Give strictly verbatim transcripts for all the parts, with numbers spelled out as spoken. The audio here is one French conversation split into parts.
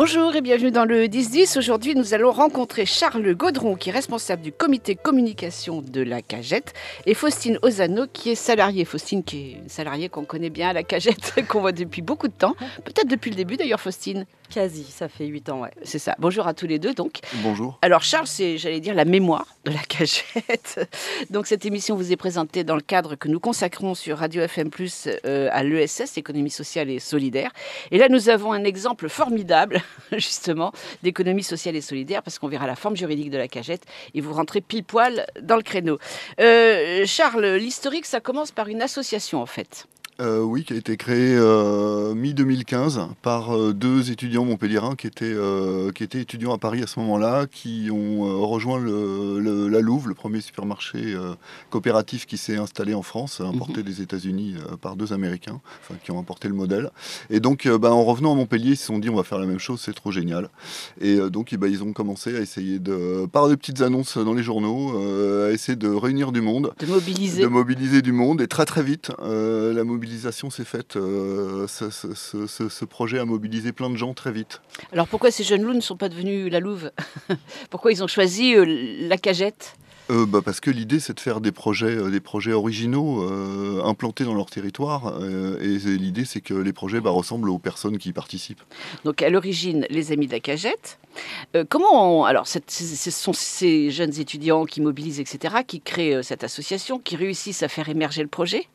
Bonjour et bienvenue dans le dix dix. Aujourd'hui, nous allons rencontrer Charles Gaudron, qui est responsable du comité communication de la Cagette, et Faustine Ozano, qui est salariée. Faustine, qui est une salariée qu'on connaît bien à la Cagette, qu'on voit depuis beaucoup de temps. Peut-être depuis le début d'ailleurs, Faustine. Quasi, ça fait huit ans, ouais. C'est ça. Bonjour à tous les deux, donc. Bonjour. Alors Charles, c'est, j'allais dire, la mémoire de la Cagette. Donc cette émission vous est présentée dans le cadre que nous consacrons sur Radio F M plus, euh, à l'E S S, Économie sociale et solidaire. Et là, nous avons un exemple formidable, justement, d'économie sociale et solidaire, parce qu'on verra la forme juridique de la Cagette et vous rentrez pile poil dans le créneau. Euh, Charles, l'historique, ça commence par une association, en fait. Euh, oui, qui a été créé euh, mi deux mille quinze par euh, deux étudiants montpelliérains qui étaient, euh, qui étaient étudiants à Paris à ce moment-là, qui ont euh, rejoint le, le, la Louve, le premier supermarché euh, coopératif qui s'est installé en France, importé mmh. des États-Unis euh, par deux Américains, enfin, qui ont importé le modèle. Et donc, euh, bah, en revenant à Montpellier, ils se sont dit on va faire la même chose, c'est trop génial. Et euh, donc, et, bah, ils ont commencé à essayer de, par de petites annonces dans les journaux, euh, à essayer de réunir du monde, de mobiliser, de mobiliser du monde, et très très vite, euh, la mobilisation mobilisation s'est faite, euh, ce, ce, ce, ce projet a mobilisé plein de gens très vite. Alors pourquoi ces jeunes loups ne sont pas devenus la Louve? Pourquoi ils ont choisi euh, la Cagette? Euh, bah parce que l'idée, c'est de faire des projets, euh, des projets originaux euh, implantés dans leur territoire. Euh, et l'idée, c'est que les projets bah, ressemblent aux personnes qui y participent. Donc, à l'origine, les Amis de la Cagette. Euh, comment on, alors, cette, ce sont ces jeunes étudiants qui mobilisent, et cetera, qui créent euh, cette association, qui réussissent à faire émerger le projet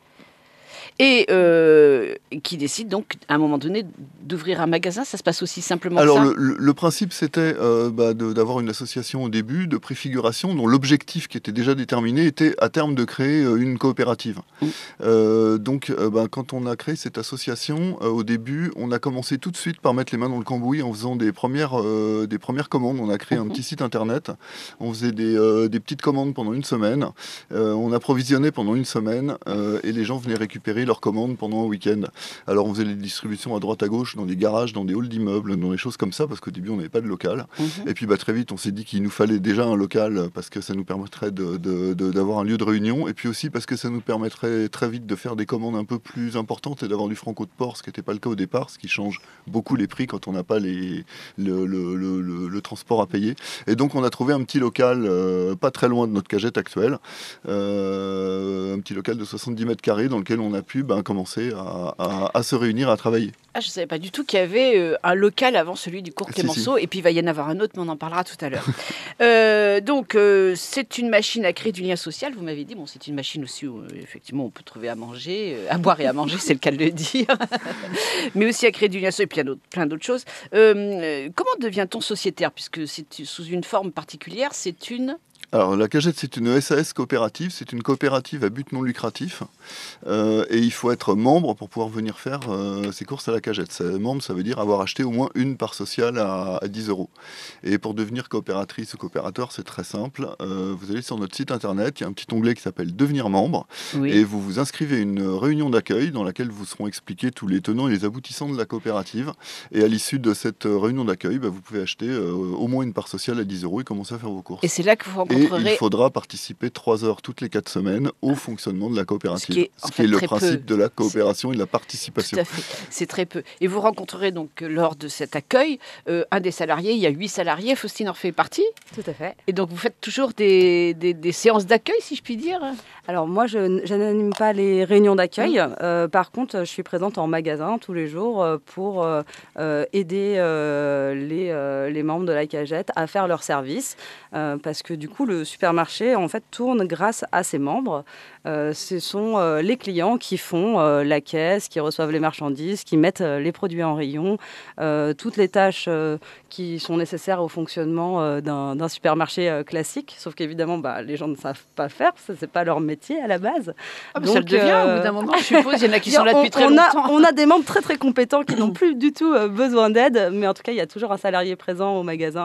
et euh, qui décide donc, à un moment donné, d'ouvrir un magasin. Ça se passe aussi simplement Alors, que ça. Alors, le, le principe, c'était euh, bah, de, d'avoir une association au début, de préfiguration, dont l'objectif qui était déjà déterminé était, à terme, de créer euh, une coopérative. Mmh. Euh, donc, euh, bah, quand on a créé cette association, euh, au début, on a commencé tout de suite par mettre les mains dans le cambouis en faisant des premières, euh, des premières commandes. On a créé mmh. un petit site internet. On faisait des, euh, des petites commandes pendant une semaine. Euh, on approvisionnait pendant une semaine euh, et les gens venaient récupérer leurs commandes pendant un week-end. Alors on faisait les distributions à droite à gauche dans des garages, dans des halls d'immeubles, dans des choses comme ça, parce qu'au début on n'avait pas de local. Mmh. Et puis bah, très vite on s'est dit qu'il nous fallait déjà un local parce que ça nous permettrait de, de, de, d'avoir un lieu de réunion, et puis aussi parce que ça nous permettrait très vite de faire des commandes un peu plus importantes et d'avoir du franco de port, ce qui n'était pas le cas au départ, ce qui change beaucoup les prix quand on n'a pas les, le, le, le, le, le transport à payer. Et donc on a trouvé un petit local euh, pas très loin de notre Cagette actuelle, euh, un petit local de soixante-dix mètres carrés dans lequel on a pu ben, commencer à, à, à se réunir, à travailler. Ah, je ne savais pas du tout qu'il y avait euh, un local avant celui du cours Clémenceau, si, si. Et puis il va y en avoir un autre, mais on en parlera tout à l'heure. euh, donc, euh, c'est une machine à créer du lien social, vous m'avez dit. Bon, c'est une machine aussi où, euh, effectivement, on peut trouver à manger, euh, à boire et à manger, c'est le cas de le dire. Mais aussi à créer du lien social et puis plein d'autres, plein d'autres choses. Euh, comment devient-on sociétaire? Puisque c'est sous une forme particulière, c'est une... Alors, la Cagette, c'est une S A S coopérative, c'est une coopérative à but non lucratif, euh, et il faut être membre pour pouvoir venir faire euh, ses courses à la Cagette. C'est, membre, ça veut dire avoir acheté au moins une part sociale à, à dix euros. Et pour devenir coopératrice ou coopérateur, c'est très simple. Euh, vous allez sur notre site internet, il y a un petit onglet qui s'appelle « Devenir membre oui. », et vous vous inscrivez à une réunion d'accueil dans laquelle vous seront expliqués tous les tenants et les aboutissants de la coopérative. Et à l'issue de cette réunion d'accueil, bah, vous pouvez acheter euh, au moins une part sociale à dix euros et commencer à faire vos courses. Et c'est là que vous rencontrez... Et il faudra participer trois heures toutes les quatre semaines au fonctionnement de la coopérative. Ce qui est, ce qui est le principe peu. de la coopération c'est... et de la participation. Tout à fait, c'est très peu. Et vous rencontrerez donc lors de cet accueil euh, un des salariés, il y a huit salariés, Faustine en fait partie. Tout à fait. Et donc vous faites toujours des, des, des séances d'accueil, si je puis dire? Alors moi, je, je n'anime pas les réunions d'accueil. Mmh. Euh, par contre, je suis présente en magasin tous les jours pour euh, aider euh, les, euh, les membres de la Cagette à faire leur service. Euh, parce que du coup, le supermarché en fait tourne grâce à ses membres. Euh, ce sont euh, les clients qui font euh, la caisse, qui reçoivent les marchandises, qui mettent euh, les produits en rayon, euh, toutes les tâches euh, qui sont nécessaires au fonctionnement euh, d'un, d'un supermarché euh, classique. Sauf qu'évidemment, bah, les gens ne savent pas faire, ça c'est pas leur métier à la base. Ah, donc, ça le devient euh... au bout d'un moment, je suppose. Il y en a qui sont là depuis on, très on longtemps. A, on a des membres très très compétents qui n'ont plus du tout euh, besoin d'aide, mais en tout cas, il y a toujours un salarié présent au magasin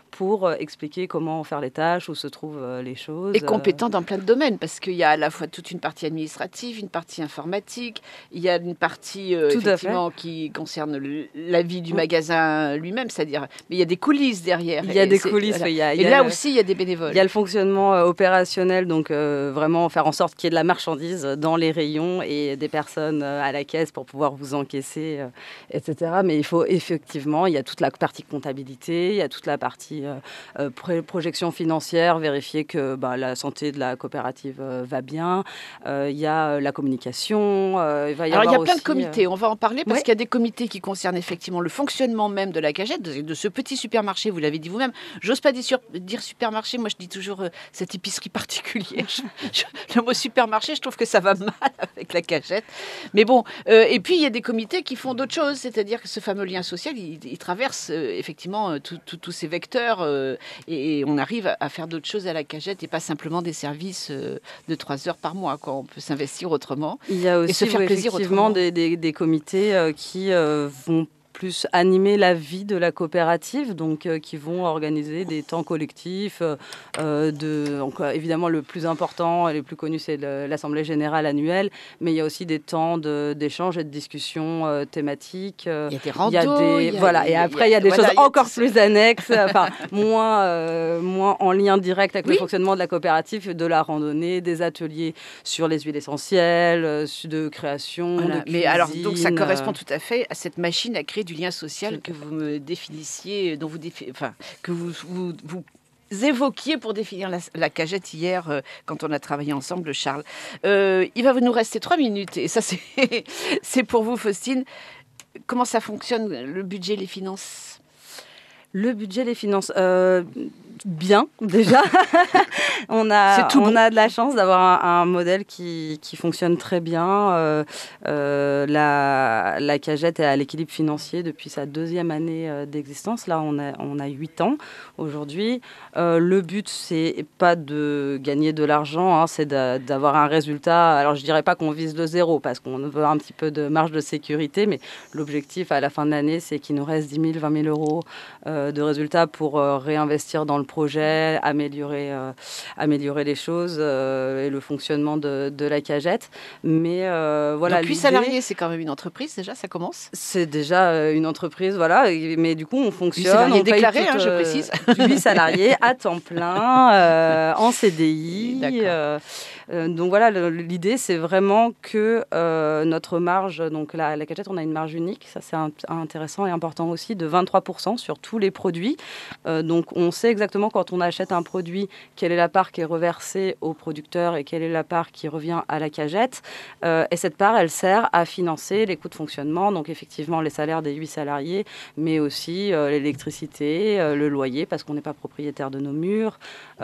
pour expliquer comment faire les tâches, où se trouvent les choses. Et compétent dans plein de domaines, parce qu'il y a à la fois toute une partie administrative, une partie informatique, il y a une partie euh, effectivement qui concerne le, la vie du magasin lui-même, c'est-à-dire, mais il y a des coulisses derrière. Il y a des coulisses, voilà. il y a, il et y a là le, aussi il y a des bénévoles. Il y a le fonctionnement euh, opérationnel, donc euh, vraiment faire en sorte qu'il y ait de la marchandise dans les rayons et des personnes euh, à la caisse pour pouvoir vous encaisser, euh, et cetera. Mais il faut effectivement, il y a toute la partie comptabilité, il y a toute la partie euh, euh, projection financière, vérifier que bah, la santé de la coopérative euh, va bien. Euh, il y a la communication. Euh, il va y Alors avoir il y a aussi, plein de comités, euh... on va en parler parce ouais. qu'il y a des comités qui concernent effectivement le fonctionnement même de la cagette, de, de ce petit supermarché, vous l'avez dit vous-même. J'ose pas dire, sur, dire supermarché, moi je dis toujours euh, cette épicerie particulière. Je, je, le mot supermarché, je trouve que ça va mal avec la cagette. Mais bon, euh, et puis il y a des comités qui font d'autres choses, c'est-à-dire que ce fameux lien social, il, il traverse euh, effectivement euh, tous ces vecteurs euh, et, et on arrive à, à faire d'autres choses à la cagette et pas simplement des services euh, de trois heures par mois, quoi. On peut s'investir autrement. Il y a aussi et se faire oui, plaisir effectivement autrement. Des, des, des comités euh, qui euh, vont plus animer la vie de la coopérative, donc euh, qui vont organiser des temps collectifs. Euh, de, donc, euh, évidemment, le plus important et le plus connu, c'est l'Assemblée générale annuelle, mais il y a aussi des temps d'échange et de discussions euh, thématiques. Il y a des randos. Il y a des, il y a, voilà, il y a, et après, il y a des voilà, choses il y a encore tout... plus annexes, enfin, moins, euh, moins en lien direct avec oui. le fonctionnement de la coopérative, de la randonnée, des ateliers sur les huiles essentielles, de création, voilà. de cuisine. Mais alors, donc ça correspond tout à fait à cette machine à créer du lien social que vous me définissiez, dont vous défi... enfin, que vous, vous, vous évoquiez pour définir la, la cagette hier euh, quand on a travaillé ensemble, Charles. Euh, il va nous rester trois minutes et ça c'est pour vous, Faustine. Comment ça fonctionne, le budget, les finances? Le budget, les finances, euh, bien déjà. on, a, tout on bon. a de la chance d'avoir un, un modèle qui, qui fonctionne très bien. Euh, euh, la, la cagette est à l'équilibre financier depuis sa deuxième année euh, d'existence. Là, on a, on a huit ans aujourd'hui. Euh, le but, c'est pas de gagner de l'argent, hein, c'est d'avoir un résultat. Alors, je dirais pas qu'on vise le zéro parce qu'on veut un petit peu de marge de sécurité, mais l'objectif à la fin de l'année, c'est qu'il nous reste dix mille, vingt mille euros euh, de résultats pour euh, réinvestir dans le projet, améliorer, euh, améliorer les choses euh, et le fonctionnement de, de la cagette. Mais euh, voilà. Donc, huit salariés, c'est quand même une entreprise déjà, ça commence. C'est déjà euh, une entreprise, voilà. Mais du coup, on fonctionne. huit salariés on déclarés, toute, hein, je précise. huit salariés à temps plein, euh, en C D I. Euh, euh, donc voilà, l'idée, c'est vraiment que euh, notre marge, donc la, la cagette, on a une marge unique, ça c'est intéressant et important aussi, de vingt-trois pour cent sur tous les produits. Euh, donc on sait exactement quand on achète un produit, quelle est la part qui est reversée au producteur et quelle est la part qui revient à la cagette. Euh, et cette part, elle sert à financer les coûts de fonctionnement, donc effectivement les salaires des huit salariés, mais aussi euh, l'électricité, euh, le loyer, parce qu'on n'est pas propriétaire de nos murs,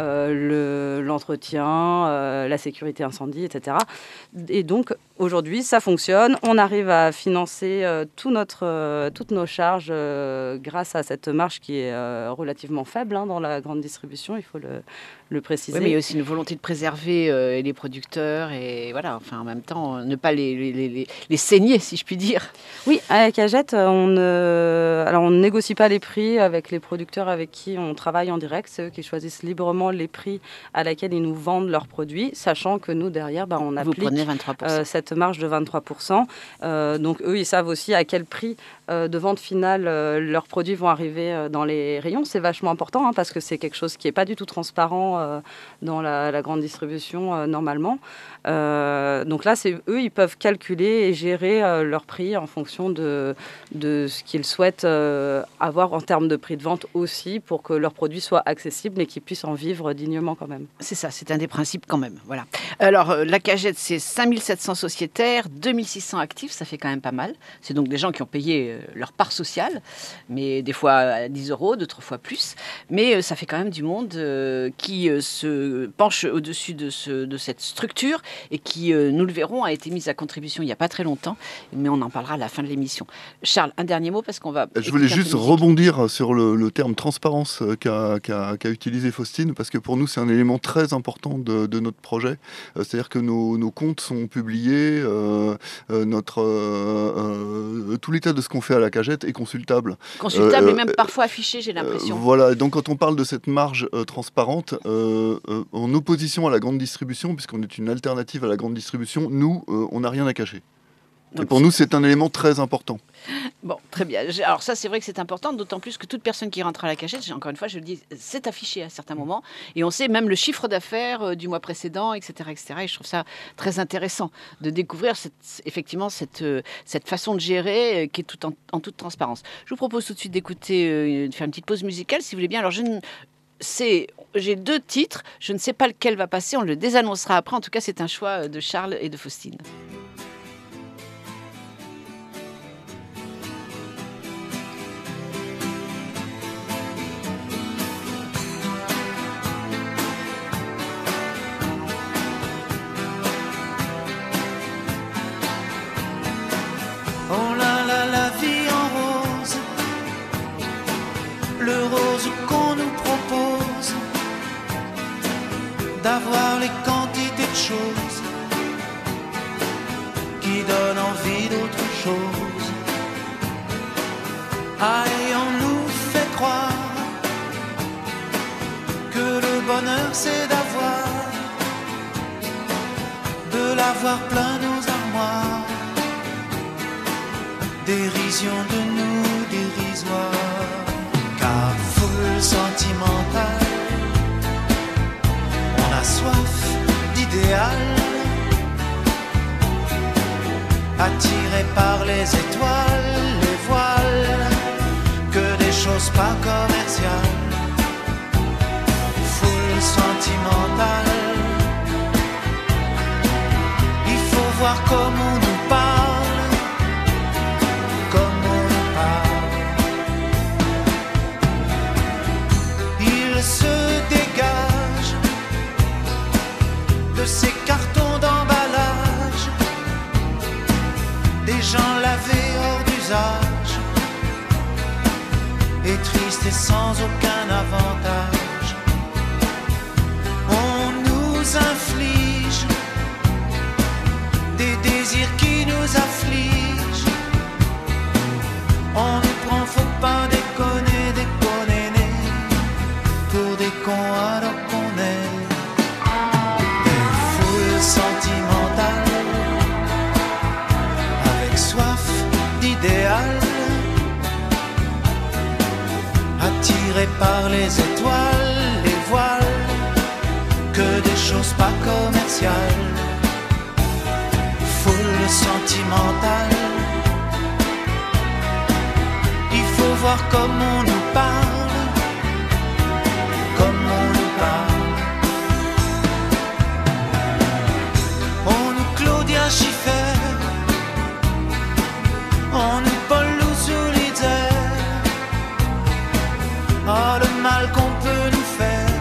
euh, l'entretien, le, euh, la sécurité incendie, et cetera. Et donc aujourd'hui, ça fonctionne. On arrive à financer euh, tout notre, euh, toutes nos charges euh, grâce à cette marge qui est euh, relativement faible hein, dans la grande distribution, il faut le, le préciser. Oui, mais il y a aussi une volonté de préserver euh, les producteurs et voilà, enfin en même temps, ne pas les, les, les, les saigner, si je puis dire. Oui, à la cagette, on ne, alors on ne négocie pas les prix avec les producteurs avec qui on travaille en direct. C'est eux qui choisissent librement les prix à laquelle ils nous vendent leurs produits, sachant que nous, derrière, bah, on applique Vous prenez vingt-trois pour cent. Euh, cette marge de vingt-trois pour cent. Euh, donc, eux, ils savent aussi à quel prix euh, de vente finale euh, leurs produits vont arriver euh, dans les rayons. C'est vachement important hein, parce que c'est quelque chose qui n'est pas du tout transparent euh, dans la, la grande distribution euh, normalement. Euh, donc là, c'est eux, ils peuvent calculer et gérer euh, leur prix en fonction de, de ce qu'ils souhaitent euh, avoir en termes de prix de vente aussi pour que leurs produits soient accessibles et qu'ils puissent en vivre dignement quand même. C'est ça, c'est un des principes quand même. Voilà. Alors, euh, la cagette, c'est cinq mille sept cents sociétaires, deux mille six cents actifs, ça fait quand même pas mal. C'est donc des gens qui ont payé euh, leur part sociale, mais des fois à dix euros, d'autres fois plus. Mais euh, ça fait quand même du monde euh, qui euh, se penche au-dessus de, ce, de cette structure et qui, euh, nous le verrons, a été mise à contribution il n'y a pas très longtemps, mais on en parlera à la fin de l'émission. Charles, un dernier mot parce qu'on va... Je voulais juste rebondir sur le, le terme transparence qu'a, qu'a, qu'a utilisé Faustine, parce que pour nous c'est un élément très important de, de notre projet. Euh, c'est-à-dire que nos, nos comptes sont publiés, euh, euh, notre, euh, euh, tout l'état de ce qu'on fait à la Cagette est consultable. Consultable euh, et même parfois affiché, j'ai l'impression. Euh, voilà, donc quand on parle de cette marge euh, transparente, euh, euh, en opposition à la grande distribution, puisqu'on est une alternative à la grande distribution, nous, euh, on n'a rien à cacher. Donc, et pour nous, c'est un élément très important. Bon, très bien. Alors ça, c'est vrai que c'est important, d'autant plus que toute personne qui rentre à la cachette, encore une fois, je le dis, c'est affiché à certains moments, et on sait même le chiffre d'affaires du mois précédent, et cetera, et cetera. Et je trouve ça très intéressant de découvrir cette, effectivement cette, cette façon de gérer qui est tout en, en toute transparence. Je vous propose tout de suite d'écouter, de faire une petite pause musicale, si vous voulez bien. Alors je ne... C'est, j'ai deux titres, je ne sais pas lequel va passer, on le désannoncera après. En tout cas, c'est un choix de Charles et de Faustine. Oh là là, la vie en rose, le rose qu'on nous propose, d'avoir les quantités de choses qui donnent envie d'autre chose. Ah, et on nous fait croire que le bonheur c'est d'avoir, de l'avoir plein nos armoires. Dérision de nous dérisoire, car foule sentimentale, on a soif d'idéal, attiré par les étoiles, les voiles, que des choses pas commerciales. Foule sentimentale, il faut voir comment on nous parle. Se dégage de ces cartons d'emballage, des gens lavés hors d'usage, et tristes et sans aucun avantage. On nous inflige des désirs qui nous affligent. On nous prend, faut pas déconner, déconner. Pour des cons alors qu'on est des foules sentimentales, avec soif d'idéal, attirés par les étoiles, les voiles, que des choses pas commerciales. Foule sentimentale, il faut voir comment on nous parle. Schiffer, on nous Paul Solitaire. Oh, le mal qu'on peut nous faire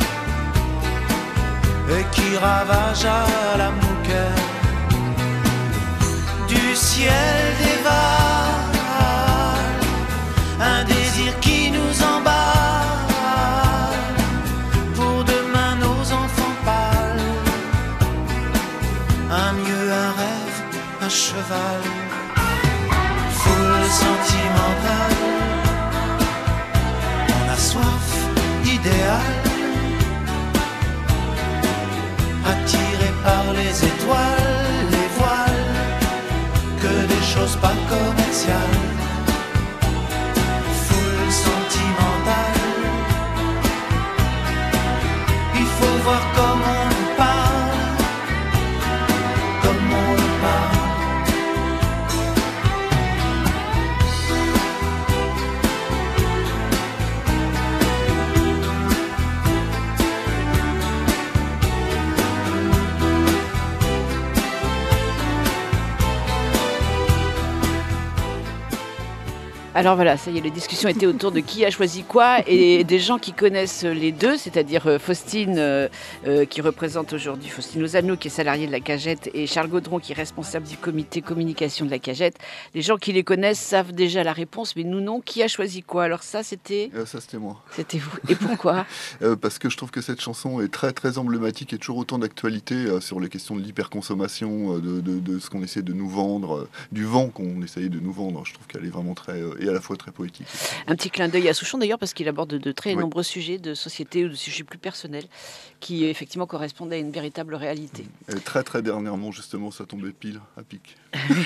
et qui ravage à la mouquette du ciel dévale, un désir qui nous emballe. Pour demain nos enfants pâles, un mieux, un rêve, un cheval. Foule sentimentale, on a soif d'idéal, attiré par les étoiles, les voiles, que des choses pas commerciales. Foule sentimentale, il faut voir comment on nous parle. Alors voilà, ça y est, les discussions étaient autour de qui a choisi quoi et des gens qui connaissent les deux, c'est-à-dire euh, Faustine euh, euh, qui représente aujourd'hui Faustine Lozano qui est salariée de la Cagette et Charles Gaudron qui est responsable du comité communication de la Cagette. Les gens qui les connaissent savent déjà la réponse, mais nous non. Qui a choisi quoi? Alors ça c'était... Euh, ça c'était moi. C'était vous. Et pourquoi? euh, Parce que je trouve que cette chanson est très très emblématique et toujours autant d'actualité euh, sur les questions de l'hyperconsommation, euh, de, de, de ce qu'on essaie de nous vendre, euh, du vent qu'on essayait de nous vendre. Je trouve qu'elle est vraiment très... Euh, et à la fois très poétique. Un petit clin d'œil à Souchon d'ailleurs parce qu'il aborde de très oui. nombreux sujets de société ou de sujets plus personnels qui effectivement correspondent à une véritable réalité. Et très très dernièrement justement ça tombait pile à pic.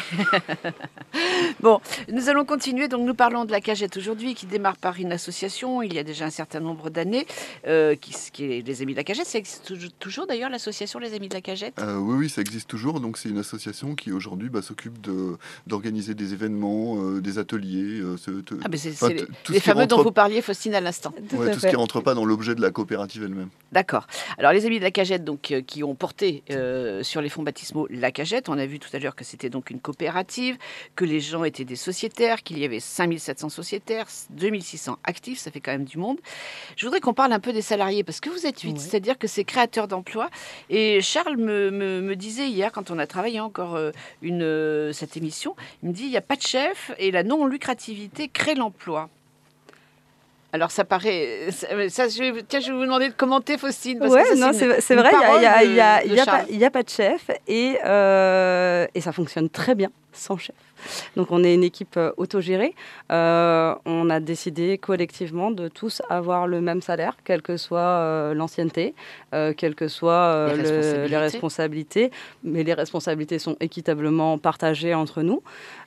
Bon, nous allons continuer. Donc nous parlons de la Cagette aujourd'hui qui démarre par une association il y a déjà un certain nombre d'années euh, qui, qui est les Amis de la Cagette. Ça existe toujours d'ailleurs l'association Les Amis de la Cagette? euh, Oui, oui, ça existe toujours. Donc c'est une association qui aujourd'hui bah, s'occupe de, d'organiser des événements, euh, des ateliers. Euh, ce, te, ah, mais c'est, enfin, c'est les, tout les ce qui fameux rentre, dont vous parliez, Faustine, à l'instant. Ouais, tout ce qui ne rentre pas dans l'objet de la coopérative elle-même. D'accord. Alors les Amis de la Cagette donc, euh, qui ont porté euh, sur les fonds baptismaux la Cagette. On a vu tout à l'heure que c'était donc une coopérative, que les gens étaient des sociétaires, qu'il y avait cinq mille sept cents sociétaires, deux mille six cents actifs, ça fait quand même du monde. Je voudrais qu'on parle un peu des salariés, parce que vous êtes huit, ouais. C'est-à-dire que c'est créateur d'emplois. Et Charles me, me, me disait hier, quand on a travaillé encore euh, une, euh, cette émission, il me dit, il n'y a pas de chef et la non-lucrativité crée l'emploi. Alors ça paraît... Ça, je vais, tiens, je vais vous demander de commenter, Faustine. Oui, c'est, c'est, c'est vrai, il n'y a, y a, y a, a, a pas de chef et, euh, et ça fonctionne très bien sans chef. Donc on est une équipe euh, autogérée. Euh, on a décidé collectivement de tous avoir le même salaire, quelle que soit euh, l'ancienneté, euh, quelles que soient euh, les, responsabilités. Le, les responsabilités. Mais les responsabilités sont équitablement partagées entre nous.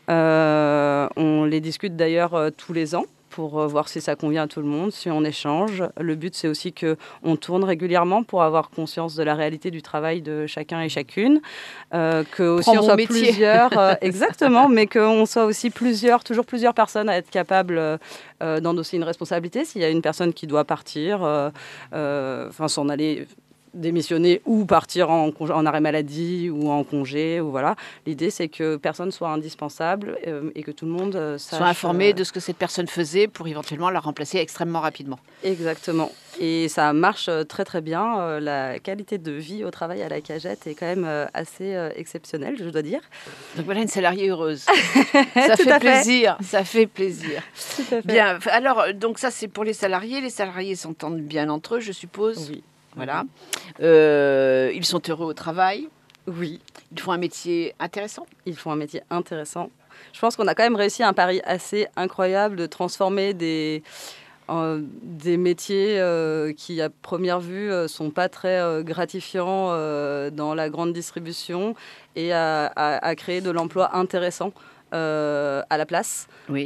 Euh, on les discute d'ailleurs euh, tous les ans pour voir si ça convient à tout le monde, si on échange. Le but, c'est aussi qu'on tourne régulièrement pour avoir conscience de la réalité du travail de chacun et chacune. Euh, que aussi on soit métier. plusieurs, euh, exactement, mais qu'on soit aussi plusieurs, toujours plusieurs personnes à être capables euh, d'endosser une responsabilité. S'il y a une personne qui doit partir, euh, euh, enfin s'en aller... démissionner ou partir en, congé, en arrêt maladie ou en congé. Ou voilà. L'idée, c'est que personne soit indispensable euh, et que tout le monde euh, sache... soit informé euh... de ce que cette personne faisait pour éventuellement la remplacer extrêmement rapidement. Exactement. Et ça marche très très bien. Euh, la qualité de vie au travail à la Cagette est quand même euh, assez euh, exceptionnelle, je dois dire. Donc voilà une salariée heureuse. Ça fait plaisir. Fait. Ça fait plaisir. Tout à fait. Bien. Alors, donc ça, c'est pour les salariés. Les salariés s'entendent bien entre eux, je suppose. Oui. Voilà. Euh, ils sont heureux au travail. Oui. Ils font un métier intéressant. Ils font un métier intéressant. Je pense qu'on a quand même réussi un pari assez incroyable de transformer des, euh, des métiers euh, qui, à première vue, ne sont pas très euh, gratifiants euh, dans la grande distribution et à, à, à créer de l'emploi intéressant euh, à la place. Oui.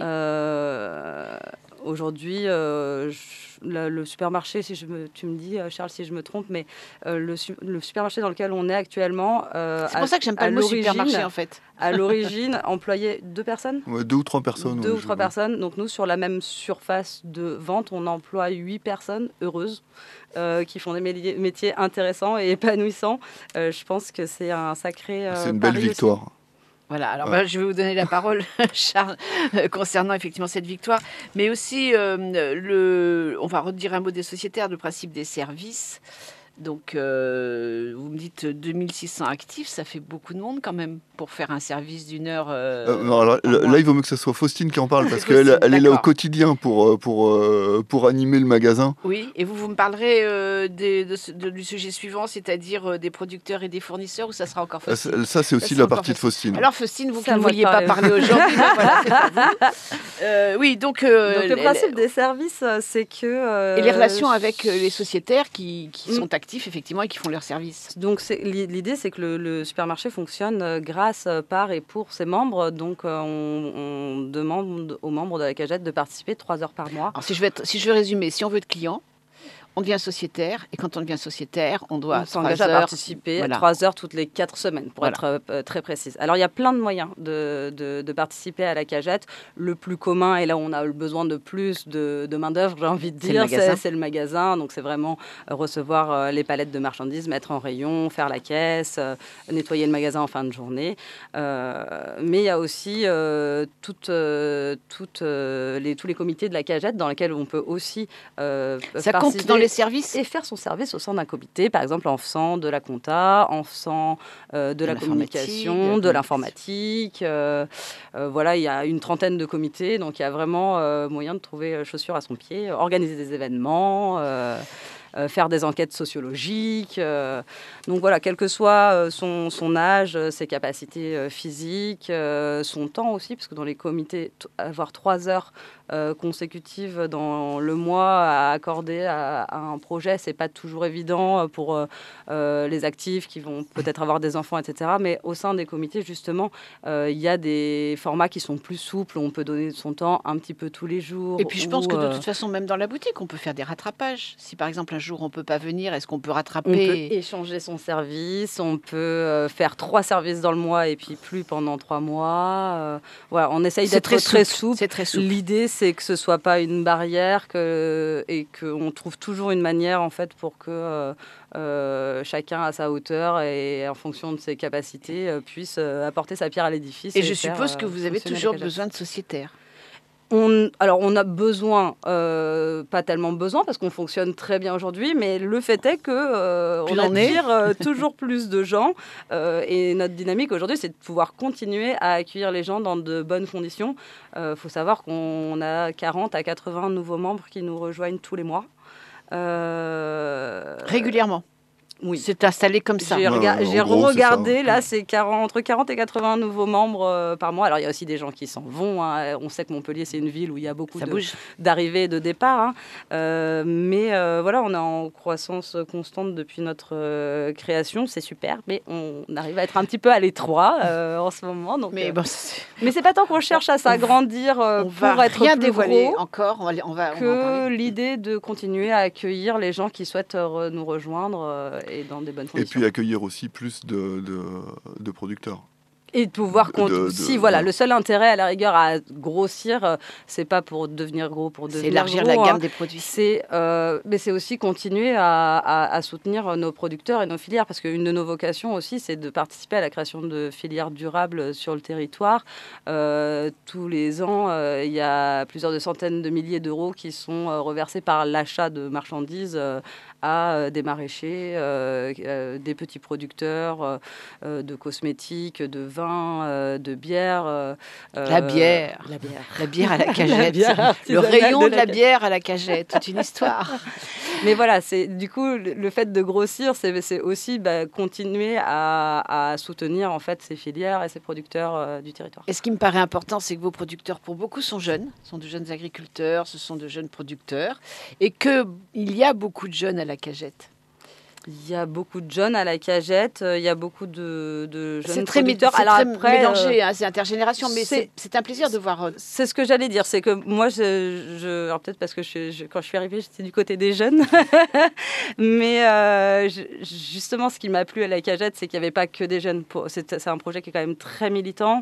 Euh, Aujourd'hui, euh, je, le, le supermarché, si je me, tu me dis, Charles, si je me trompe, mais euh, le, le supermarché dans lequel on est actuellement... Euh, c'est pour à, ça que j'aime pas le mot supermarché, en fait. À l'origine, employait deux personnes. Ouais, deux ou trois personnes. Deux ouais, ou trois personnes. Donc nous, sur la même surface de vente, on emploie huit personnes heureuses euh, qui font des métiers, métiers intéressants et épanouissants. Euh, je pense que c'est un sacré euh, C'est une belle victoire. Aussi. Voilà, alors ouais. bah, je vais vous donner la parole, Charles, euh, concernant effectivement cette victoire, mais aussi, euh, le, on va redire un mot des sociétaires, le principe des services. Donc, euh, vous me dites deux mille six cents actifs, ça fait beaucoup de monde quand même pour faire un service d'une heure. Euh, euh, non, alors, là, il vaut mieux que ce soit Faustine qui en parle parce qu'elle elle est là au quotidien pour, pour, pour animer le magasin. Oui, et vous, vous me parlerez euh, des, de, de, du sujet suivant, c'est-à-dire euh, des producteurs et des fournisseurs, ou ça sera encore Faustine? Ça, c'est aussi ça, la partie de Faustine. Alors, Faustine, vous qui ne vouliez pas parler aujourd'hui, voilà, c'est à vous. Euh, oui, donc, euh, donc le principe les, des services, c'est que... Euh, et les relations avec les sociétaires qui, qui mm. sont actifs, effectivement, et qui font leurs services. Donc, c'est, l'idée, c'est que le, le supermarché fonctionne grâce, par et pour ses membres. Donc, euh, on, on demande aux membres de la Cagette de participer trois heures par mois. Alors, si je veux, être, si je veux résumer, si on veut être client, on devient sociétaire, et quand on devient sociétaire, on doit on s'engage à participer voilà. trois heures toutes les quatre semaines, pour voilà. être euh, très précise. Alors, il y a plein de moyens de, de, de participer à la cagette. Le plus commun, et là où on a besoin de plus de, de main-d'œuvre, j'ai envie de dire, c'est, c'est, c'est le magasin. Donc, c'est vraiment euh, recevoir euh, les palettes de marchandises, mettre en rayon, faire la caisse, euh, nettoyer le magasin en fin de journée. Euh, mais il y a aussi euh, toutes, euh, toutes, euh, les, tous les comités de la cagette dans lesquels on peut aussi euh, ça compte dans les services et faire son service au sein d'un comité, par exemple en faisant de la compta, en faisant euh, de, de la communication, de l'informatique. Euh, euh, voilà, il y a une trentaine de comités, donc il y a vraiment euh, moyen de trouver chaussures à son pied, organiser des événements. Euh, Euh, faire des enquêtes sociologiques. Euh, donc voilà, quel que soit euh, son, son âge, ses capacités euh, physiques, euh, son temps aussi, parce que dans les comités, t- avoir trois heures euh, consécutives dans le mois à accorder à, à un projet, c'est pas toujours évident pour euh, euh, les actifs qui vont peut-être avoir des enfants, et cetera. Mais au sein des comités, justement, il euh, y a des formats qui sont plus souples, où on peut donner son temps un petit peu tous les jours. Et puis je pense où, que de euh, toute façon, même dans la boutique, on peut faire des rattrapages. Si par exemple un jour on peut pas venir, est-ce qu'on peut rattraper? On peut échanger son service, on peut euh, faire trois services dans le mois et puis plus pendant trois mois. Euh, voilà, on essaye c'est d'être très, très souple. souple. C'est très souple. L'idée, c'est que ce soit pas une barrière que, et qu'on trouve toujours une manière en fait pour que euh, euh, chacun à sa hauteur et en fonction de ses capacités euh, puisse euh, apporter sa pierre à l'édifice. Et, et je faire, suppose que vous avez toujours besoin de sociétaires. On, alors, on a besoin, euh, pas tellement besoin, parce qu'on fonctionne très bien aujourd'hui, mais le fait est qu'on euh, attire euh, toujours plus de gens. Euh, et notre dynamique aujourd'hui, c'est de pouvoir continuer à accueillir les gens dans de bonnes conditions. Il euh, faut savoir qu'on a quarante à quatre-vingts nouveaux membres qui nous rejoignent tous les mois. Euh... Régulièrement? Oui. C'est installé comme ça. J'ai, rega- ouais, j'ai regardé, là, c'est quarante, entre quarante et quatre-vingts nouveaux membres euh, par mois. Alors, il y a aussi des gens qui s'en vont. Hein. On sait que Montpellier, c'est une ville où il y a beaucoup de, d'arrivées et de départs. Hein. Euh, mais euh, voilà, on est en croissance constante depuis notre euh, création. C'est super, mais on arrive à être un petit peu à l'étroit euh, en ce moment. Donc, mais, euh, bon, c'est... mais c'est pas tant qu'on cherche à s'agrandir euh, on pour va être rien plus dévoiler gros encore. On va, on va, que on va l'idée de continuer à accueillir les gens qui souhaitent euh, nous rejoindre euh, et dans des bonnes conditions. Et puis accueillir aussi plus de, de, de producteurs. Et de pouvoir... Cont- de, de, si, voilà, de... le seul intérêt, à la rigueur, à grossir, euh, c'est pas pour devenir gros, pour devenir c'est élargir gros, la gamme hein. des produits. C'est, euh, mais c'est aussi continuer à, à, à soutenir nos producteurs et nos filières, parce qu'une de nos vocations aussi, c'est de participer à la création de filières durables sur le territoire. Euh, tous les ans, euh, il y a plusieurs de centaines de milliers d'euros qui sont euh, reversés par l'achat de marchandises euh, à euh, des maraîchers, euh, euh, des petits producteurs euh, de cosmétiques, de vins, Euh, de bière. Euh, la bière. La bière. La bière à la cagette. La le rayon de la, de la bière à la cagette. Toute une histoire. Mais voilà, c'est, du coup, le, le fait de grossir, c'est, c'est aussi bah, continuer à, à soutenir en fait, ces filières et ces producteurs euh, du territoire. Et ce qui me paraît important, c'est que vos producteurs, pour beaucoup, sont jeunes. Ce sont de jeunes agriculteurs, ce sont de jeunes producteurs. Et qu'il y a beaucoup de jeunes à la cagette. Il y a beaucoup de jeunes à la cagette, il y a beaucoup de, de jeunes c'est très producteurs. C'est Alors très après, mélangé, euh, hein, c'est intergénération, mais c'est, c'est, c'est un plaisir de voir. C'est ce que j'allais dire, c'est que moi, je, je, alors peut-être parce que je, je, quand je suis arrivée, j'étais du côté des jeunes, mais euh, je, justement, ce qui m'a plu à la cagette, c'est qu'il n'y avait pas que des jeunes. Pour, c'est, c'est un projet qui est quand même très militant.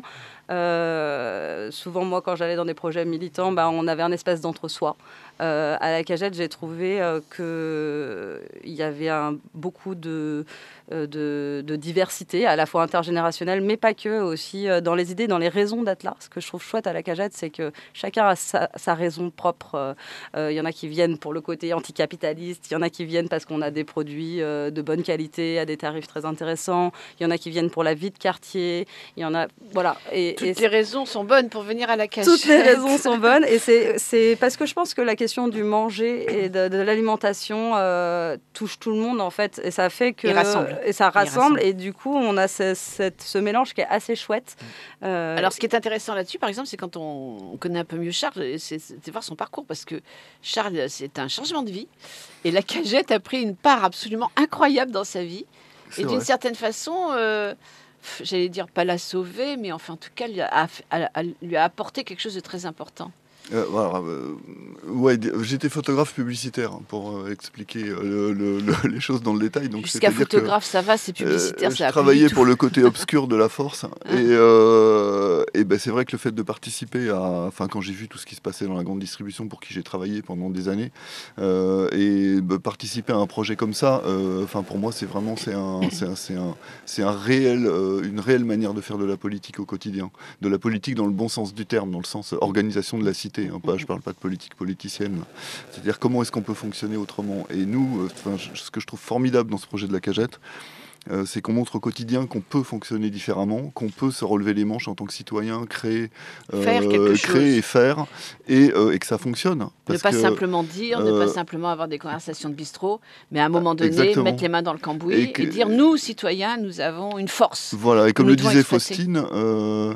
Euh, souvent, moi, quand j'allais dans des projets militants, bah, on avait un espèce d'entre-soi. Euh, à la cagette, j'ai trouvé euh, qu'il y avait un, beaucoup de, euh, de, de diversité, à la fois intergénérationnelle, mais pas que, aussi euh, dans les idées, dans les raisons d'être là. Ce que je trouve chouette à la cagette, c'est que chacun a sa, sa raison propre. Il euh, y en a qui viennent pour le côté anticapitaliste, il y en a qui viennent parce qu'on a des produits euh, de bonne qualité, à des tarifs très intéressants, il y en a qui viennent pour la vie de quartier, il y en a... Voilà. Et, Toutes et les raisons sont bonnes pour venir à la cagette. Toutes les raisons sont bonnes, et c'est, c'est parce que je pense que la question du manger et de, de l'alimentation euh, touche tout le monde en fait, et ça fait que et, rassemble. et ça rassemble, rassemble et du coup on a ce, cette, ce mélange qui est assez chouette. Euh, Alors ce qui est intéressant là-dessus, par exemple, c'est quand on connaît un peu mieux Charles, c'est, c'est voir son parcours, parce que Charles, c'est un changement de vie, et la cagette a pris une part absolument incroyable dans sa vie, c'est et vrai. D'une certaine façon. Euh, J'allais dire pas la sauver, mais enfin en tout cas lui a, a, a, lui a apporté quelque chose de très important. Euh, voilà, euh, ouais, j'étais photographe publicitaire hein, pour euh, expliquer euh, le, le, le, les choses dans le détail. Donc jusqu'à photographe, que, ça va, c'est publicitaire, euh, ça. Je travaillais pour le côté obscur de la force, hein. et, euh, et ben c'est vrai que le fait de participer à, enfin quand j'ai vu tout ce qui se passait dans la grande distribution pour qui j'ai travaillé pendant des années, euh, et bah, participer à un projet comme ça, enfin euh, pour moi c'est vraiment c'est un, c'est un, c'est un, c'est un réel, euh, une réelle manière de faire de la politique au quotidien, de la politique dans le bon sens du terme, dans le sens organisation de la cité. Hein, pas, je ne parle pas de politique politicienne, c'est-à-dire comment est-ce qu'on peut fonctionner autrement. Et nous, euh, ce que je trouve formidable dans ce projet de la Cagette, Euh, c'est qu'on montre au quotidien qu'on peut fonctionner différemment, qu'on peut se relever les manches en tant que citoyen, créer, euh, faire quelque créer chose. et faire, et, euh, et que ça fonctionne. Parce ne pas que, simplement dire, euh, ne pas simplement avoir des conversations de bistrot, mais à un moment donné, exactement. mettre les mains dans le cambouis et, que, et dire, nous, citoyens, nous avons une force. Voilà, et comme le disait Faustine, euh,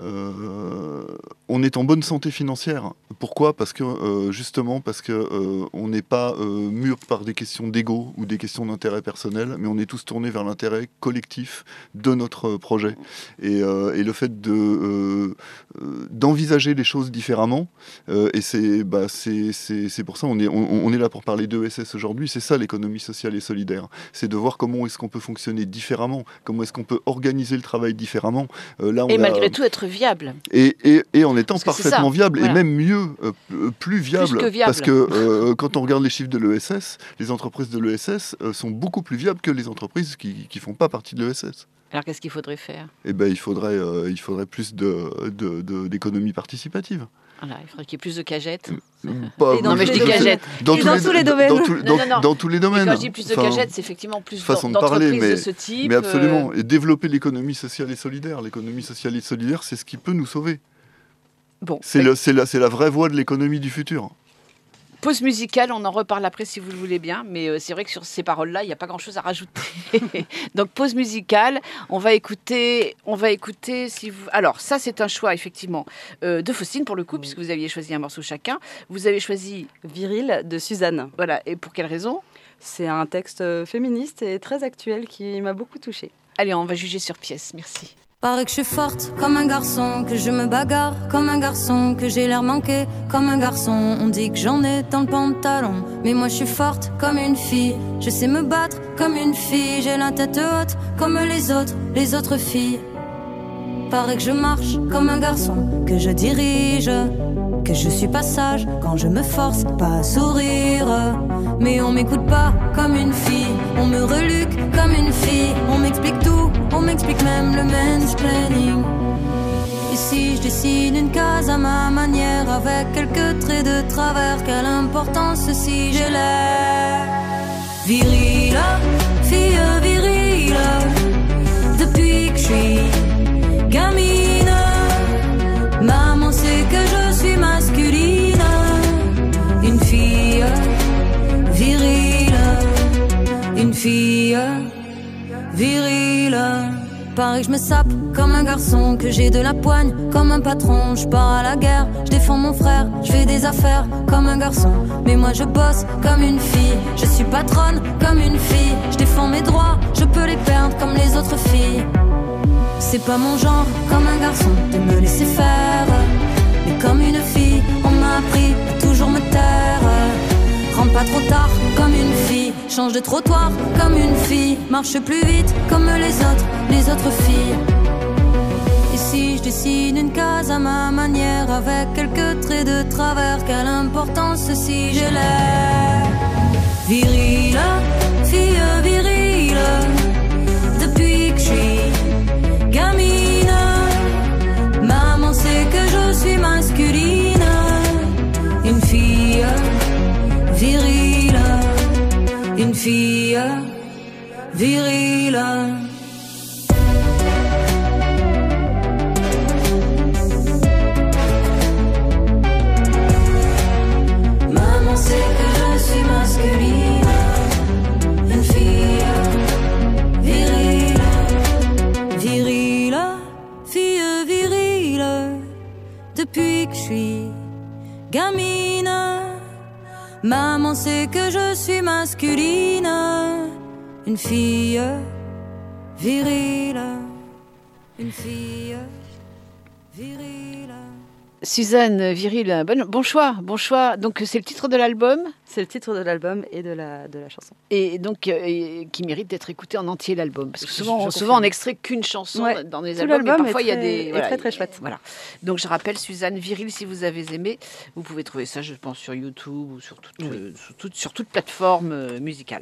euh, on est en bonne santé financière. Pourquoi ? Parce que, euh, justement, parce qu'on euh, n'est pas euh, mûr par des questions d'ego ou des questions d'intérêt personnel, mais on est tous tournés vers l'intérêt collectif de notre projet. Et, euh, et le fait de, euh, d'envisager les choses différemment, euh, et c'est, bah, c'est, c'est, c'est pour ça on est, on, on est là pour parler d'E S S aujourd'hui, c'est ça l'économie sociale et solidaire. C'est de voir comment est-ce qu'on peut fonctionner différemment, comment est-ce qu'on peut organiser le travail différemment. Euh, là, on et a... malgré tout être viable. Et, et, et en étant parfaitement viable, voilà. Et même mieux, euh, plus viable. Plus que viable. Parce que euh, quand on regarde les chiffres de l'E S S, les entreprises de l'E S S euh, sont beaucoup plus viables que les entreprises qui ne font pas partie de l'E S S. Alors qu'est-ce qu'il faudrait faire ? Eh ben, il faudrait, euh, il faudrait plus de, de, de, d'économie participative. Voilà, il faudrait qu'il y ait plus de cagettes. Pas, et dans, non, mais je dis cagettes. Dans, tous, tous les domaines. Dans, tout, dans, non, non, non. dans tous les domaines. Et quand je dis plus de enfin, cagettes, c'est effectivement plus façon d'entreprises de, parler, mais, de ce type. Mais absolument. Et développer l'économie sociale et solidaire. L'économie sociale et solidaire, c'est ce qui peut nous sauver. Bon, c'est, le, c'est, la, c'est la vraie voie de l'économie du futur. Pause musicale, on en reparle après si vous le voulez bien, mais euh, c'est vrai que sur ces paroles-là, il n'y a pas grand-chose à rajouter. Donc pause musicale, on va écouter, on va écouter si vous... Alors ça c'est un choix effectivement euh, de Faustine pour le coup, mmh. puisque vous aviez choisi un morceau chacun. Vous avez choisi Viril de Suzanne. Voilà, et pour quelle raison ? C'est un texte féministe et très actuel qui m'a beaucoup touchée. Allez, on va juger sur pièce, merci. Paraît que je suis forte comme un garçon, que je me bagarre comme un garçon, que j'ai l'air manqué comme un garçon. On dit que j'en ai dans le pantalon, mais moi je suis forte comme une fille. Je sais me battre comme une fille, j'ai la tête haute comme les autres, les autres filles. Paraît que je marche comme un garçon, que je dirige, que je suis pas sage quand je me force pas à sourire. Mais on m'écoute pas comme une fille, on me reluque comme une fille, on m'explique tout, on m'explique même le mansplaining. Ici je dessine une case à ma manière, avec quelques traits de travers. Quelle importance si j'ai l'air virile, fille virile. Depuis que je suis gamine, maman sait que je suis masculine. Une fille virile, une fille virile. Pareil que je me sape comme un garçon, que j'ai de la poigne comme un patron. Je pars à la guerre, je défends mon frère, je fais des affaires comme un garçon. Mais moi je bosse comme une fille, je suis patronne comme une fille. Je défends mes droits, je peux les perdre comme les autres filles. C'est pas mon genre comme un garçon de me laisser faire, mais comme une fille on m'a appris à toujours me taire. Rentre pas trop tard comme une fille, change de trottoir comme une fille, marche plus vite comme les autres, les autres filles. Ici je dessine une case à ma manière, avec quelques traits de travers. Quelle importance si j'ai l'air virile, fille virile. Depuis que je suis gamine, maman sait que je suis masculine. Une fille virile, une fille virile. Maman sait que je suis masculine. Une fille virile, virile, fille virile. Depuis que je suis gamine, maman sait que je suis masculine. Une fille virile, une fille virile. Suzanne Viril, bon, bon choix, bon choix. Donc c'est le titre de l'album. C'est le titre de l'album et de la, de la chanson. Et donc euh, et, qui mérite d'être écouté en entier l'album. Parce que souvent, je, on, je souvent on n'extrait qu'une chanson ouais. dans les Tout albums. Mais parfois il y a des. Voilà, très très chouette. Voilà. Donc je rappelle Suzanne Viril, si vous avez aimé, vous pouvez trouver ça, je pense, sur YouTube ou sur toute, oui. euh, sur toute, sur toute plateforme euh, musicale.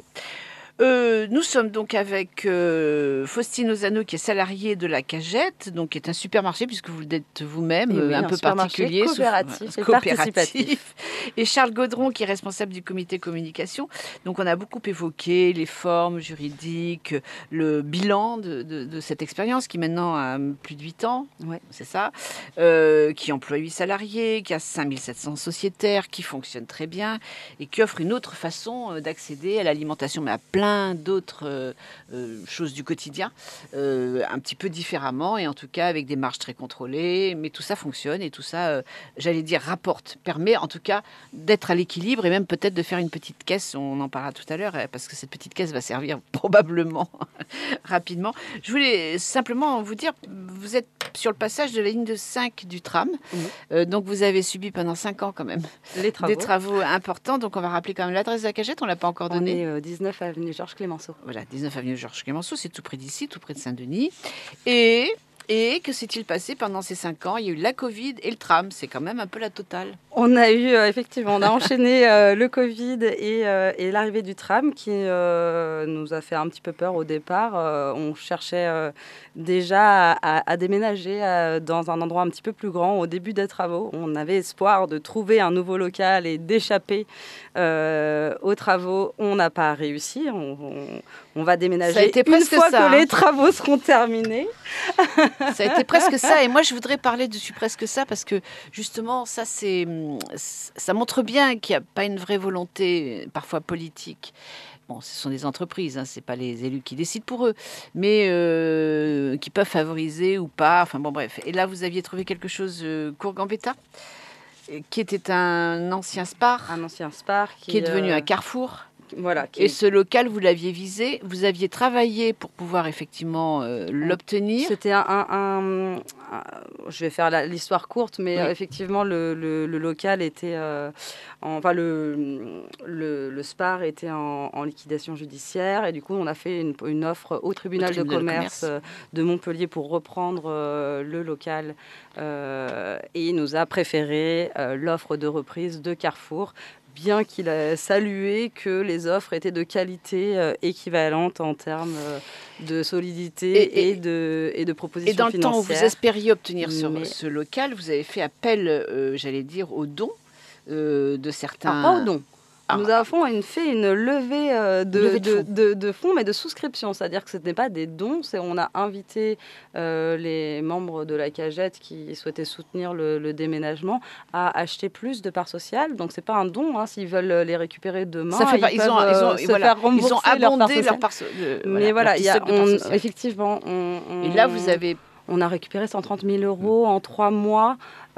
Euh, nous sommes donc avec euh, Faustine Ozano, qui est salariée de la Cagette, donc qui est un supermarché puisque vous l'êtes vous-même, oui, un, un peu particulier, coopératif, sous, et coopératif. Et Charles Gaudron, qui est responsable du comité communication. Donc on a beaucoup évoqué les formes juridiques, le bilan de, de, de cette expérience qui maintenant a plus de huit ans, ouais. c'est ça, euh, qui emploie huit salariés, qui a cinq mille sept cents sociétaires, qui fonctionne très bien et qui offre une autre façon d'accéder à l'alimentation, mais à plein d'autres euh, euh, choses du quotidien, euh, un petit peu différemment et en tout cas avec des marges très contrôlées, mais tout ça fonctionne et tout ça, euh, j'allais dire, rapporte, permet en tout cas d'être à l'équilibre et même peut-être de faire une petite caisse, on en parlera tout à l'heure, parce que cette petite caisse va servir probablement rapidement. Je voulais simplement vous dire, vous êtes sur le passage de la ligne de cinq du tram, mmh. euh, donc vous avez subi pendant cinq ans quand même Les travaux. des travaux importants, donc on va rappeler quand même l'adresse de la Cagette, on ne l'a pas encore donnée. On est euh, dix-neuf avenue Georges Clémenceau. Voilà, dix-neuf avenue Georges Clémenceau, c'est tout près d'ici, tout près de Saint-Denis. Et, et que s'est-il passé pendant ces cinq ans ? Il y a eu la Covid et le tram, c'est quand même un peu la totale. On a eu, euh, effectivement, on a enchaîné euh, le Covid et, euh, et l'arrivée du tram qui euh, nous a fait un petit peu peur au départ. Euh, on cherchait euh, déjà à, à, à déménager à, dans un endroit un petit peu plus grand au début des travaux. On avait espoir de trouver un nouveau local et d'échapper euh, aux travaux. On n'a pas réussi. On, on, on va déménager ça a été une presque fois ça, que hein. les travaux seront terminés. Ça a été presque ça. Et moi, je voudrais parler dessus presque ça parce que justement, ça, c'est, ça montre bien qu'il n'y a pas une vraie volonté, parfois politique. Bon, ce sont des entreprises, hein, ce n'est pas les élus qui décident pour eux, mais euh, qui peuvent favoriser ou pas. Enfin bon, bref. Et là, vous aviez trouvé quelque chose, euh, Cour-Gambetta, qui était un ancien Spar. Un ancien Spar. Qui, qui est devenu euh... un Carrefour. Voilà, qui... Et ce local, vous l'aviez visé, vous aviez travaillé pour pouvoir effectivement euh, l'obtenir. C'était un, un, un, un... Je vais faire la, l'histoire courte, mais oui. euh, effectivement, le, le, le local était... Euh, en, enfin, le, le, le Spar était en, en liquidation judiciaire. Et du coup, on a fait une, une offre au tribunal, au tribunal de commerce, de commerce de Montpellier pour reprendre euh, le local. Euh, et il nous a préféré euh, l'offre de reprise de Carrefour, bien qu'il a salué que les offres étaient de qualité euh, équivalente en termes euh, de solidité et, et, et, de, et de propositions financières. Et dans le temps où vous espériez obtenir ce, Mais... ce local, vous avez fait appel, euh, j'allais dire, aux dons euh, de certains... Ah, pas aux dons. Ah. Nous avons une, fait une levée, euh, de, levée de, de, de, de fonds, mais de souscription. C'est-à-dire que ce n'est pas des dons. C'est, on a invité euh, les membres de la Cagette qui souhaitaient soutenir le, le déménagement à acheter plus de parts sociales. Donc, ce n'est pas un don. Hein. S'ils veulent les récupérer demain, ça fait pas, ils, ils, ont, peuvent, ils, ont, se voilà, faire rembourser ils ont abondé leur part sociale. Leur part so- mais voilà, y a, on, effectivement. On, on, Et là, vous avez... On a récupéré cent trente mille euros en trois mois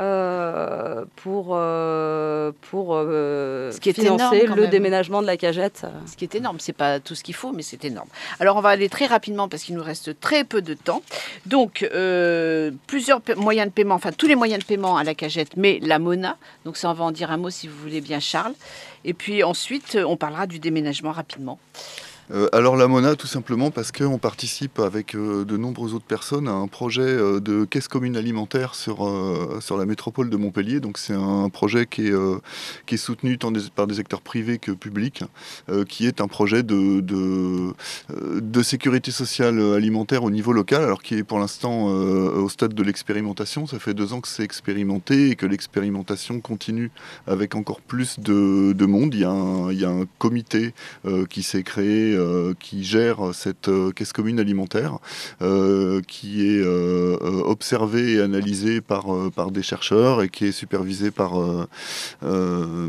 euh, pour, euh, pour euh, ce qui est financer énorme, le même. déménagement de la Cagette. Ce qui est énorme. Ce n'est pas tout ce qu'il faut, mais c'est énorme. Alors, on va aller très rapidement parce qu'il nous reste très peu de temps. Donc, euh, plusieurs pa- moyens de paiement, enfin tous les moyens de paiement à la Cagette, mais la Mona. Donc, ça, on va en dire un mot si vous voulez bien, Charles. Et puis ensuite, on parlera du déménagement rapidement. Euh, alors la Mona, tout simplement parce qu'on participe avec euh, de nombreuses autres personnes à un projet euh, de caisse commune alimentaire sur, euh, sur la métropole de Montpellier. Donc c'est un projet qui est, euh, qui est soutenu tant des, par des acteurs privés que publics, euh, qui est un projet de, de, euh, de sécurité sociale alimentaire au niveau local, alors qui est pour l'instant euh, au stade de l'expérimentation. Ça fait deux ans que c'est expérimenté et que l'expérimentation continue avec encore plus de, de monde. Il y a un, il y a un comité euh, qui s'est créé Euh, qui gère cette euh, caisse commune alimentaire, euh, qui est euh, observée et analysée par, euh, par des chercheurs et qui est supervisée par euh, euh,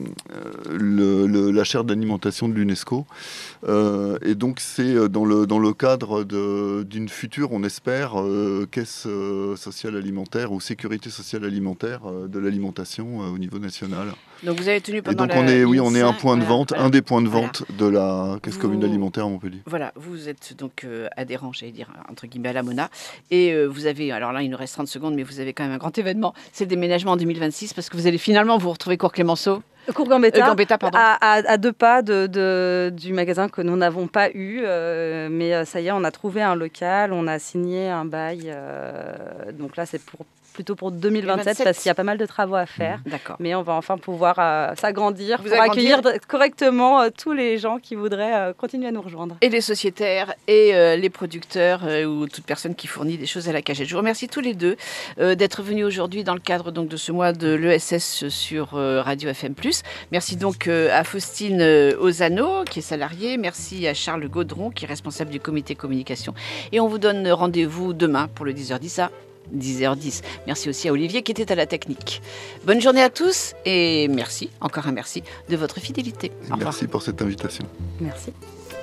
le, le, la chaire d'alimentation de l'UNESCO. Euh, et donc c'est dans le, dans le cadre de, d'une future, on espère, euh, caisse euh, sociale alimentaire ou sécurité sociale alimentaire euh, de l'alimentation euh, au niveau national. Donc vous avez tenu pendant et donc la on est, oui, on est un cinq, point de voilà, vente, voilà. un des points de Voilà. vente de la caisse commune commune alimentaire à Montpellier. Voilà, vous êtes donc euh, adhérent, j'allais dire, entre guillemets, à la Mona. Et euh, vous avez, alors là, il nous reste trente secondes, mais vous avez quand même un grand événement. C'est le déménagement en deux mille vingt-six, parce que vous allez finalement vous retrouver Cours Clémenceau. Cours Gambetta, Euh, Gambetta, pardon. À, à- à deux pas de, de- du magasin que nous n'avons pas eu. euh, mais euh, ça y est, on a trouvé un local, on a signé un bail. euh, donc là, c'est pour, plutôt pour deux mille vingt-sept vingt-sept. parce qu'il y a pas mal de travaux à faire. D'accord. Mais on va enfin pouvoir euh, s'agrandir Vous pour agrandir. accueillir de- correctement euh, tous les gens qui voudraient euh, continuer à nous rejoindre. Et les sociétaires et euh, les producteurs euh, ou toute personne qui fournit des choses à la cagette. Je vous remercie tous les deux euh, d'être venus aujourd'hui dans le cadre donc, de ce mois de l'E S S sur euh, Radio F M plus. Merci donc euh, à Faustine euh, Ozano, qui est salariée. Merci à Charles Gaudron, qui est responsable du comité communication. Et on vous donne rendez-vous demain pour le dix heures dix à dix heures dix. Merci aussi à Olivier qui était à la technique. Bonne journée à tous et merci, encore un merci, de votre fidélité. Et merci pour cette invitation. Merci.